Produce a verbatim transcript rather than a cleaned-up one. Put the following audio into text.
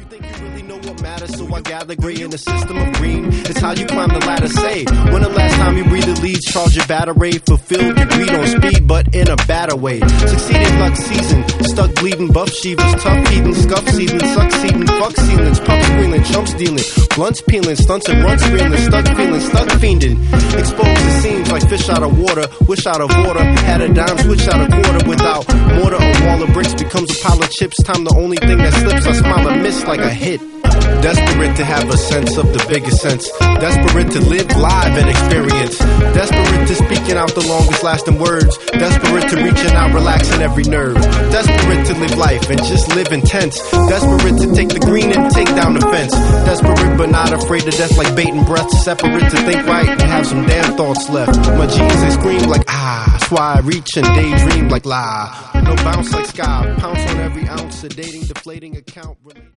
You think you really know what matters, so I gather gray in a system of green. It's how you climb the ladder, say. When the last time you breathed the leads, charge your battery, fulfilled your greed on speed, but in a better way. Succeeded luck season, stuck bleeding, buff sheevers, tough heathen, scuff season, succeeding, fuck ceilings, pump squealing, chump stealing, blunts peeling, stunts and runs squealing, stuck feeling, stuck fiending. Exposed it seems like fish out of water, wish out of water, had a dime, switch out a quarter without mortar. A wall of bricks becomes a pile of chips, time the only thing that slips, I smile and miss like a hit. Desperate to have a sense of the biggest sense. Desperate to live live and experience. Desperate to speaking out the longest lasting words. Desperate to reaching out, relaxing every nerve. Desperate to live life and just live intense. Desperate to take the green and take down the fence. Desperate but not afraid of death like bait and breath. Separate to think right and have some damn thoughts left. My Jesus scream like ah. That's why I reach and daydream like la. No bounce like sky. Pounce on every ounce. Sedating, deflating account.